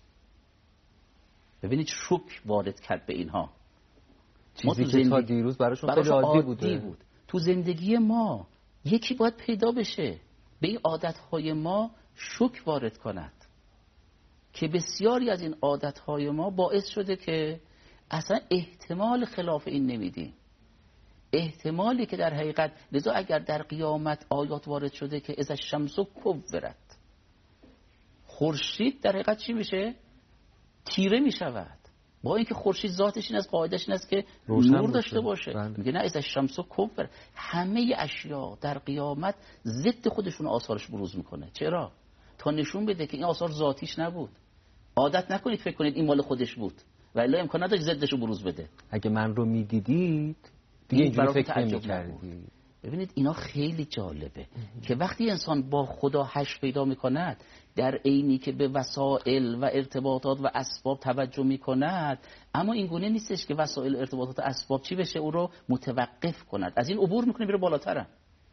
ببینید شوک وارد کرد به اینها، چیزی که تا دیروز براشون خیلی عادی بوده. بود. تو زندگی ما یکی باید پیدا بشه به این عادتهای ما شوک وارد کند که بسیاری از این عادتهای ما باعث شده که اصلا احتمال خلاف این نمیدیم. احتمالی که در حقیقت، لذا اگر در قیامت آیات وارد شده که اذا الشمس کورت، خورشید در حقیقت چی میشه؟ تیره می شود. با اینکه خورشید ذاتش این از قاعدش این است که نور داشته باشه. بله. میگه نه از الشمس کفر. همه اشیا در قیامت ضد خودشون آثارش بروز میکنه. چرا؟ تا نشون بده که این آثار ذاتیش نبود. عادت نکنید فکر کنید این مال خودش بود و الا امکان نداشت ضدش رو بروز بده. اگه من رو میدیدید دیگه اینجوری فکر نمی‌کردید. ببینید اینا خیلی جالبه که وقتی انسان با خدا حش پیدا میکند در عینی که به وسائل و ارتباطات و اسباب توجه میکند، اما این گونه نیستش که وسائل ارتباطات و اسباب چی بشه او رو متوقف کند، از این عبور میکنه میره بالاتر.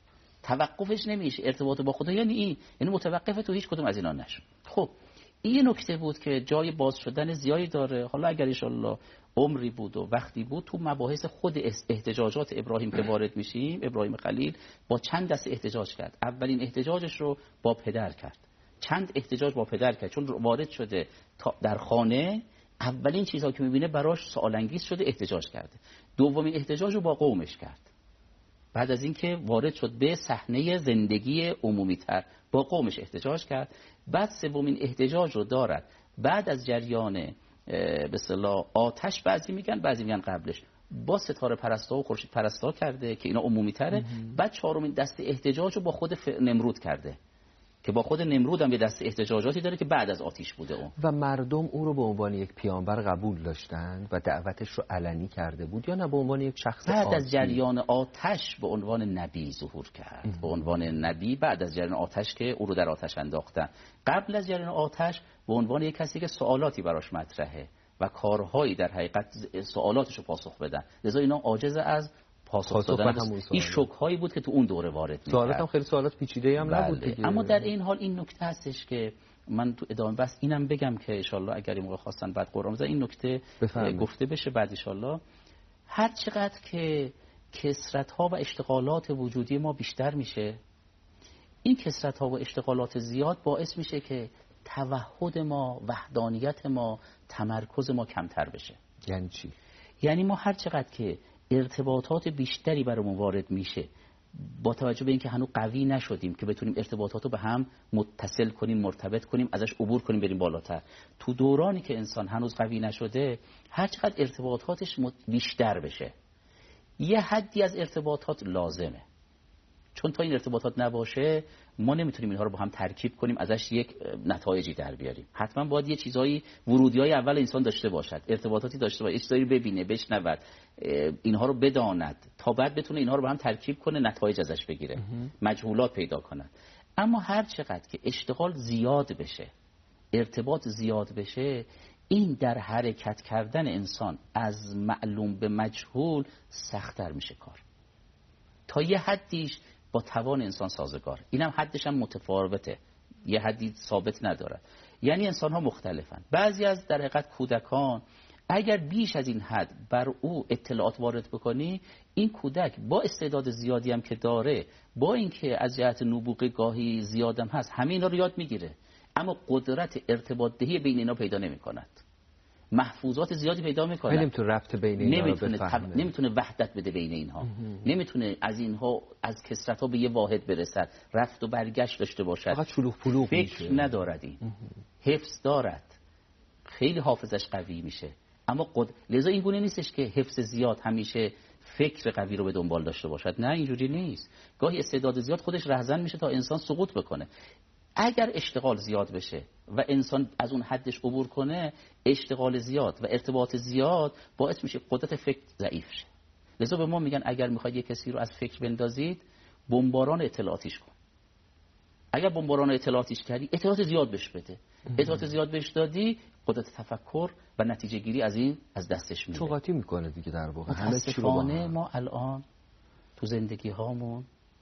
توقفش نمیشه. ارتباط با خدا یعنی این، یعنی متوقف تو هیچ کدوم از اینا نشه. خب این نکته بود که جای باز شدن زیادی داره. حالا اگر انشالله عمری بود و وقتی بود تو مباحث خود احتجاجات ابراهیم که وارد میشیم، ابراهیم خلیل با چند دسته احتجاج کرد. اولین احتجاجش رو با پدر کرد. چند احتجاج با پدر کرد چون وارد شده در خانه، اولین چیزها که میبینه براش سوال انگیز شده احتجاج کرده. دومین احتجاج رو با قومش کرد. بعد از اینکه وارد شد به صحنه زندگی عمومی تر با قومش احتجاج کرد. بعد سومین احتجاج رو دارد بعد از جریان به اصطلاح آتش، بعضی میگن بعضی میگن قبلش، با ستاره پرستا و خورشید پرستا کرده که اینا عمومی تره. بعد چهارمین دسته احتجاج رو با خود نمرود کرده که با خود نمرود هم یه دسته احتجاجاتی داره که بعد از آتش بوده اون. و مردم او رو به عنوان یک پیامبر قبول داشتند و دعوتش رو علنی کرده بود یا نه به عنوان یک شخص بعد آتی؟ از جریان آتش به عنوان نبی ظهور کرد. اه. به عنوان نبی بعد از جریان آتش که او رو در آتش انداختن. قبل از جریان آتش به عنوان یک کسی که سوالاتی براش مطرحه و کارهایی در حقیقت سوالاتش رو پاسخ بدن، لذا اینا عاجز از پاسخ دادن. این شوک هایی بود که تو اون دوره وارد می‌شد. سوالات هم خیلی سوالات پیچیده هم نبود دیگه. اما در این حال این نکته هستش که من تو ادامه بس اینم بگم که ان شاءالله اگر این موقع خواستن بعد قرآن بزن این نکته بفرمید. گفته بشه بعد ان شاءالله. هر چقدر که کثرت ها و اشتغالات وجودی ما بیشتر میشه، این کثرت ها و اشتغالات زیاد باعث میشه که توحد ما، وحدانیت ما، تمرکز ما کمتر بشه. یعنی چی؟ یعنی ما هر چقدر که ارتباطات بیشتری برامون وارد میشه، با توجه به اینکه هنوز قوی نشدیم که بتونیم ارتباطات رو به هم متصل کنیم، مرتبط کنیم، ازش عبور کنیم بریم بالاتر، تو دورانی که انسان هنوز قوی نشده هر چقدر ارتباطاتش بیشتر بشه، یه حدی از ارتباطات لازمه. چون تا این ارتباطات نباشه ما نمیتونیم اینها رو با هم ترکیب کنیم، ازش یک نتایجی در بیاریم. حتما باید یه چیزایی ورودیای اول انسان داشته باشد، ارتباطاتی داشته باشه، چیزایی ببینه، بشنود، اینها رو بداند تا بعد بتونه اینها رو با هم ترکیب کنه، نتایج ازش بگیره، مجهولات پیدا کنه. اما هر چقدر که اشتغال زیاد بشه، ارتباط زیاد بشه، این در حرکت کردن انسان از معلوم به مجهول سخت‌تر میشه کار. تا یه حدیش با توان انسان سازگار، اینم حدش هم متفاوته، یه حدی ثابت نداره. یعنی انسان ها مختلفن. بعضی از در حقیقت کودکان اگر بیش از این حد بر او اطلاعات وارد بکنی، این کودک با استعداد زیادی هم که داره، با اینکه از جهت نبوغ گاهی زیادم هست، همه اینا رو یاد میگیره، اما قدرت ارتباط دهی بین اینا پیدا نمیکند، محفوظات زیادی پیدا میکنه، نمیتونه ربط بین اینا نمیتونه رو بفهمه، تب... نمیتونه وحدت بده بین اینها، نمیتونه از اینها از کثرت ها به یه واحد برسد، رفت و برگشت داشته باشد، فقط شلوغ پلوغ فکر میشه. ندارد، این حفظ دارد، خیلی حافظش قوی میشه، اما قد... لذا این گونه نیستش که حفظ زیاد همیشه فکر قوی رو به دنبال داشته باشد. نه، اینجوری نیست. گاهی استعداد زیاد خودش رهزن میشه تا انسان سقوط بکنه. اگر اشتغال زیاد بشه و انسان از اون حدش عبور کنه، اشتغال زیاد و ارتباط زیاد باعث میشه قدرت فکر ضعیف شه. لذا به ما میگن اگر میخواید یک کسی رو از فکر بندازید، بمباران اطلاعاتیش کن. اگر بمباران اطلاعاتیش کردی، اطلاعات زیاد بهش بده. اطلاعات زیاد بهش دادی، قدرت تفکر و نتیجه گیری از این از دستش میره. چوقاتی میکنه دیگه در واقع. متاسفانه ما الان تو زندگی هامون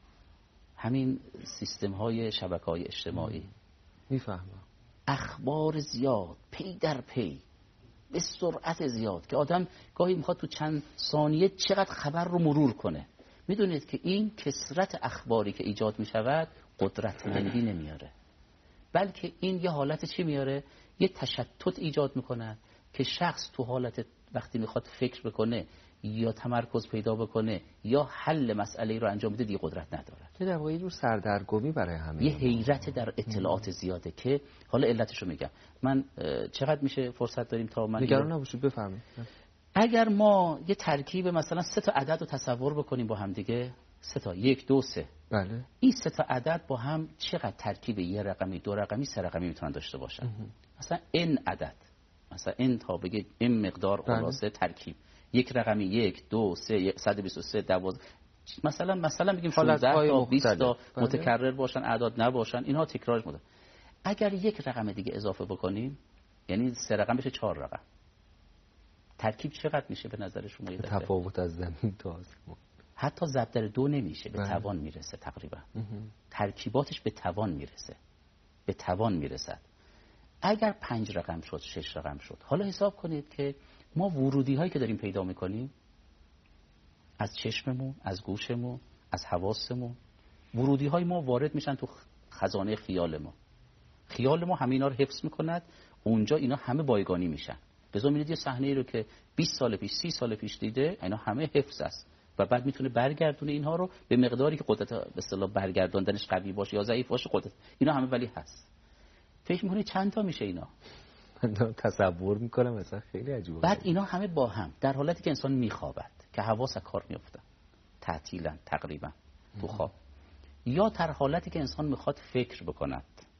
همین سیستم های شبکه های اجتماعی، میفهمم، اخبار زیاد پی در پی به سرعت زیاد که آدم گاهی میخواد تو چند ثانیه چقدر خبر رو مرور کنه. میدونید که این کثرت اخباری که ایجاد میشود قدرتمندی نمیاره، بلکه این یه حالت چی میاره؟ یه تشتت ایجاد میکنه که شخص تو حالت وقتی میخواد فکر بکنه یا تمرکز پیدا بکنه یا حل مسئله رو انجام بده دیگه قدرت نداره. که در واقع یه جور سردرگمی برای همه، یه حیرت در اطلاعات زیاده که حالا علتشو میگم. من چقدر میشه فرصت داریم تا من نگران نباشید بفرمایید. اگر ما یه ترکیب مثلا سه تا عدد رو تصور بکنیم با هم دیگه، سه تا، یک دو سه، بله، این سه تا عدد با هم چقدر ترکیب یه رقمی، دو رقمی، سه رقمی میتونن داشته باشن؟ مثلا n عدد، مثلا n تا بگه m مقدار خلاصه ترکیب، یک رقمی یک دو سه صد و بیست و سه دوازده، مثلا مثلا بگیم شانزده تا بیست تا متکرر باشن، اعداد نباشن، اینها تکرارش مده. اگر یک رقم دیگه اضافه بکنیم یعنی سه رقم بشه چهار رقم، ترکیب چقدر میشه به نظر شما؟ یه تفاوت از زمین تا آسمون. حتی ضرب در دو نمیشه، به توان میرسه تقریبا. ترکیباتش به توان میرسه، به توان میرسد. اگر پنج رقم شد، شش رقم شد، حالا حساب کنید که ما ورودی هایی که داریم پیدا میکنیم از چشممون، از گوشمون، از حواسمون، ورودی های ما وارد میشن تو خزانه خیال ما. خیال ما همینا رو حفظ میکند، اونجا اینا همه بایگانی میشن. بذار می‌بینید یه صحنه‌ای رو که بیست سال پیش، سی سال پیش دیده، اینا همه حفظ است و بعد میتونه برگردونه اینها رو به مقداری که قدرت به اصطلاح برگرداندنش قوی باشه یا ضعیف باشه قدرت. اینا همه ولی هست. فکر می‌کنید چند تا میشه اینا؟ من تصور می‌کنم مثلا خیلی عجیبه. بعد اینا همه با هم در حالتی که انسان میخوابد که حواس کار میافتن، تعطیلن تقریبا تو خواب، یا در حالتی که انسان میخواد فکر بکند،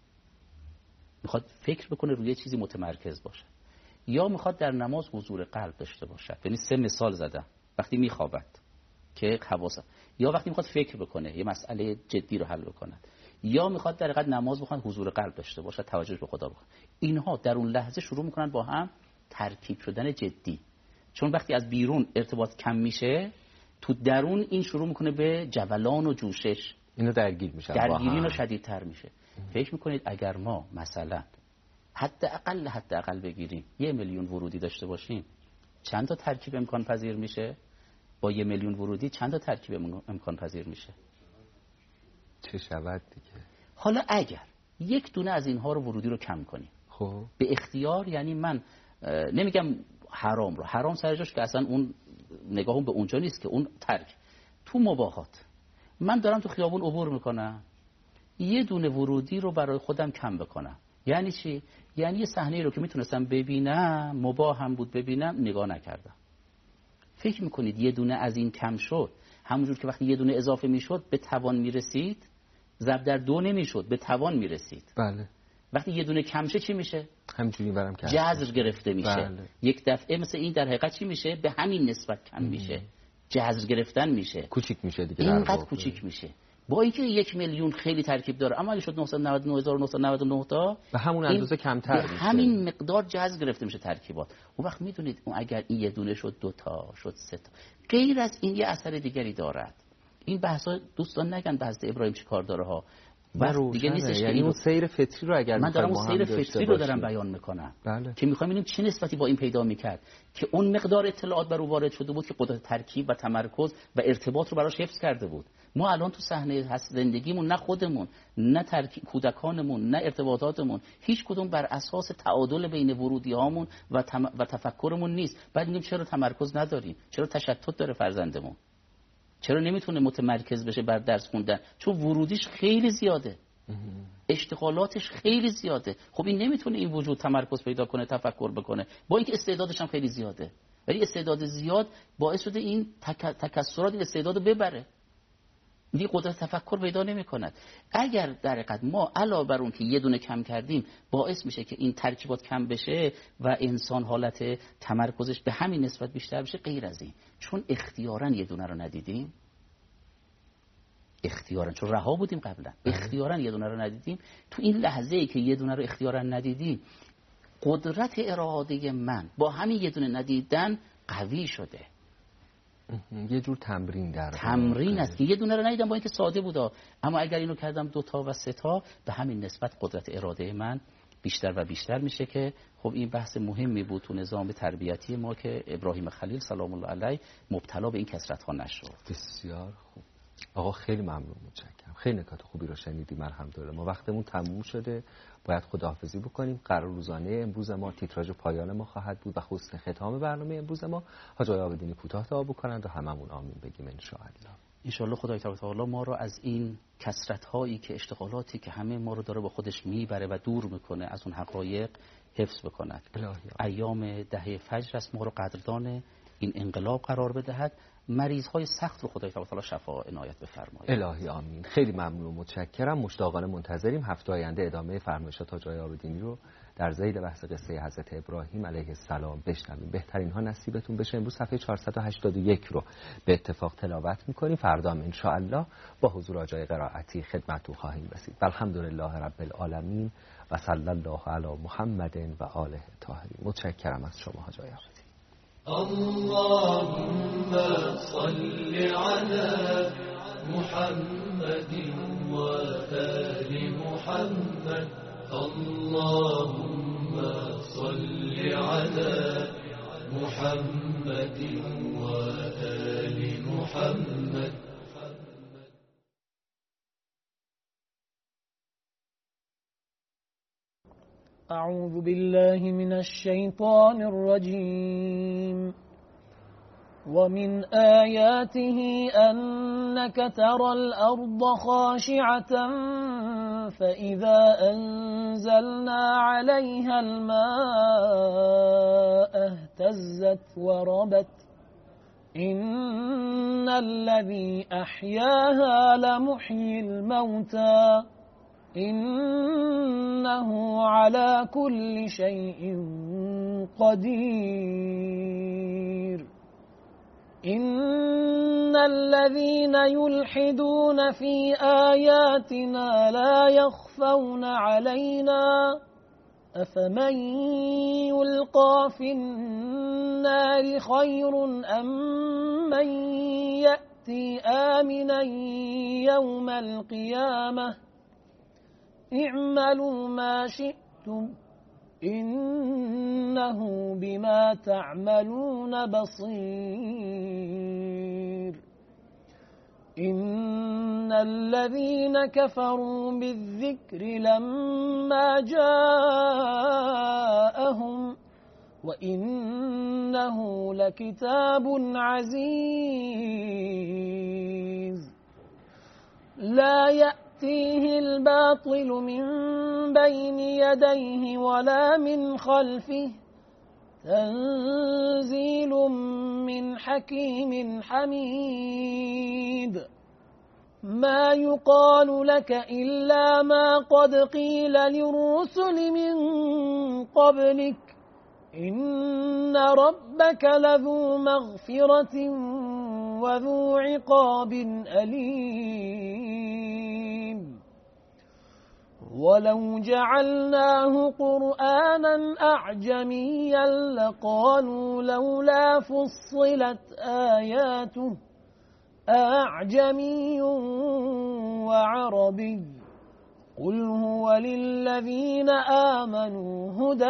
میخواد فکر بکنه روی چیزی متمرکز باشه، یا میخواد در نماز حضور قلب داشته باشد. یعنی سه مثال زدم. وقتی میخوابد که حواس، یا وقتی میخواد فکر بکنه یه مسئله جدی رو حل بکنه، یا میخواد در حقیقت نماز بخونه حضور قلب داشته باشد، توجه به خدا بکنه. اینها در اون لحظه شروع میکنن با هم ترکیب شدن جدی. چون وقتی از بیرون ارتباط کم میشه، تو درون این شروع میکنه به جولان و جوشش، اینو درگیر میشه، درگیری اینو شدیدتر میشه. فکر میکنید اگر ما مثلا حداقل حداقل بگیریم یه میلیون ورودی داشته باشیم، چند تا ترکیب امکان پذیر میشه؟ با یه میلیون ورودی چند تا ترکیب امکان پذیر میشه؟ چه شود دیگه. حالا اگر یک دونه از اینها رو ورودی رو کم کنیم، خب به اختیار، یعنی من نمیگم حرام رو، حرام سر جاش که اصلا اون نگاهم به اونجا نیست، که اون ترک تو مباحات. من دارم تو خیابون عبور میکنم، یه دونه ورودی رو برای خودم کم بکنم. یعنی چی؟ یعنی یه صحنه‌ای رو که میتونستم ببینم، مباح هم بود ببینم، نگاه نکردم. فکر میکنید یه دونه از این کم شد، همونجور که وقتی یه دونه اضافه میشد به توان میرسید، ضرب در دو نمیشد، به توان میرسید. بله. وقتی یه دونه کم شه چی میشه؟ همینجوری برام که جذر گرفته میشه. بله. یک دفعه مثل این در حقیقت چی میشه؟ به همین نسبت کم میشه، جذر گرفتن میشه، کوچیک میشه دیگه، اینقدر کوچیک میشه. با اینکه یک میلیون خیلی ترکیب داره، اما اگه شد نهصد و نود و نه هزار و نهصد و نود و نه تا، به همون اندازه کمتر میشه، به همین مقدار جذر گرفته میشه ترکیبات. اون وقت میدونید اون اگر این یه دونه شد، دو تا شد، سه تا، غیر از این یه اثر دیگری دارد. این بحثا دوستان نگن بحث ابراهیم چی کار داره ها، وقت دیگه نیستش. یعنی اون سیر فطری رو اگر من دارم اون سیر فطری رو دارم بیان میکنم، بله. که میخوام ببینیم چه نسبتی با این پیدا میکرد که اون مقدار اطلاعات بر او وارد شده بود که قدرت ترکیب و تمرکز و ارتباط رو براش حفظ کرده بود. ما الان تو صحنه هست زندگیمون، نه خودمون، نه ترکیب کودکانمون، نه ارتباطاتمون، هیچ کدوم بر اساس تعادل بین ورودی هامون و, تم... و تفکرمون نیست. بعد میگیم چرا تمرکز نداریم، چرا تشتت داره فرزندمون، چرا نمیتونه متمرکز بشه بر درس خوندن؟ چون ورودیش خیلی زیاده، اشتغالاتش خیلی زیاده. خب این نمیتونه این وجود تمرکز پیدا کنه، تفکر بکنه، با اینکه استعدادش هم خیلی زیاده. ولی استعداد زیاد باعث شده این تک... تکثرات این استعدادو ببره، دیگه قدرت تفکر پیدا نمی‌کند. اگر در حقیقت ما علاوه بر اون که یه دونه کم کردیم، باعث میشه که این ترکیبات کم بشه و انسان حالت تمرکزش به همین نسبت بیشتر بشه، غیر از این چون اختیاراً یه دونه رو ندیدیم، اختیاراً چون رها بودیم قبلا، اختیاراً یه دونه رو ندیدیم، تو این لحظه‌ای که یه دونه رو اختیاراً ندیدیم، قدرت اراده من با همین یه دونه ندیدن قوی شده. یه جور تمرین در تمرین است که یه دونه رو ندیدم با اینکه ساده بودا، اما اگر اینو کردم دو تا و سه تا، به همین نسبت قدرت اراده من بیشتر و بیشتر میشه. که خب این بحث مهمی بود تو نظام تربیتی ما که ابراهیم خلیل سلام الله علیه مبتلا به این کثرت ها نشد. بسیار خوب آقا، خیلی ممنون، متشکرم. خیلی نکات خوبی رو شنیدیم الحمدلله. ما وقتمون تموم شده، باید خداحافظی بکنیم. قرار روزانه امروز ما تیتراژ پایان ما خواهد بود و حسن ختام برنامه امروز ما. حاج آقای عابدینی کوتاه دعا بکنند و هممون آمین بگیم ان شاء الله. ان شاء الله خدای تعالی ما رو از این کثرت هایی که اشتغالاتی که همه ما رو داره با خودش میبره و دور میکنه از اون حقایق حفظ بکند. ایام دهه فجر است، ما رو قدردان این انقلاب قرار بدهد. مریض های سخت رو خدای تعالی شفا عنایت بفرماید. الهی آمین. خیلی ممنون و متشکرم. مشتاقانه منتظریم هفته آینده ادامه فرمایشات حاج آقای عابدینی رو در ذیل بحث قصه حضرت ابراهیم علیه السلام بشنویم. بهترین ها نصیبتون بشه. امروز صفحه چهارصد و هشتاد و یک رو به اتفاق تلاوت می‌کنیم. فردا هم ان شاء الله با حضور حاج آقای قرائتی خدمتتون خواهیم رسید. الحمدلله رب العالمین و صلی الله علی محمد و آله الطاهرین. متشکرم از شما حاج آقای عابدینی. اللهم صل على محمد وآل محمد. اللهم صل على محمد وآل محمد. أعوذ بالله من الشيطان الرجيم. ومن آياته أنك ترى الأرض خاشعة فإذا أنزلنا عليها الماء اهتزت وربت إن الذي أحياها لمحيي الموتى إنه على كل شيء قدير. إن الذين يلحدون في آياتنا لا يخفون علينا أفمن يلقى في النار خير أم من يأتي آمنا يوم القيامة اعملوا ما شئتم إنه بما تعملون بصير. إن الذين كفروا بالذكر لما جاءهم وإنه لكتاب عزيز لا يأتيه الباطل من بين يديه ولا من خلفه تنزيل من حكيم حميد. ما يقال لك إلا ما قد قيل للرسل من قبلك إن ربك لذو مغفرة وذو عقاب أليم. ولو جعلناه قرآنا أعجميا لقالوا لولا فصلت آياته أعجمي وعربي قل هو للذين آمنوا هدى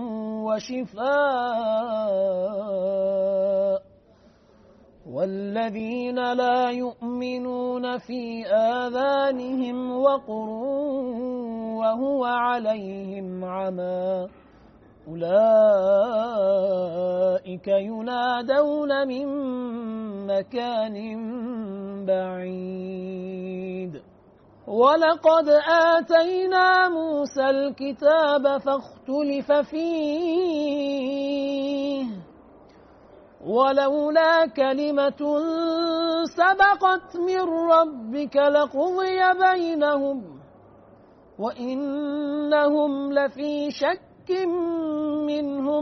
وشفاء والذين لا يؤمنون في آذانهم وقر وهو عليهم عمى أولئك ينادون من مكان بعيد. ولقد آتينا موسى الكتاب فاختلف فيه ولولا كلمة سبقت من ربك لقضي بينهم وإنهم لفي شك منه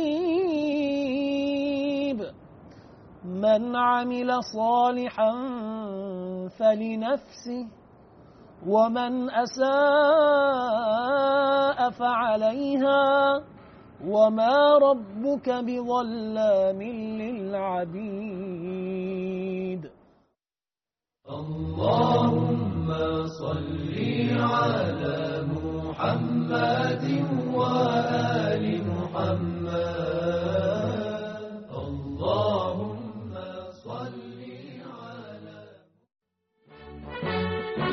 مريب. من عمل صالحا فلنفسه ومن أساء فعليها وما ربك بظلام للعبيد. اللهم صل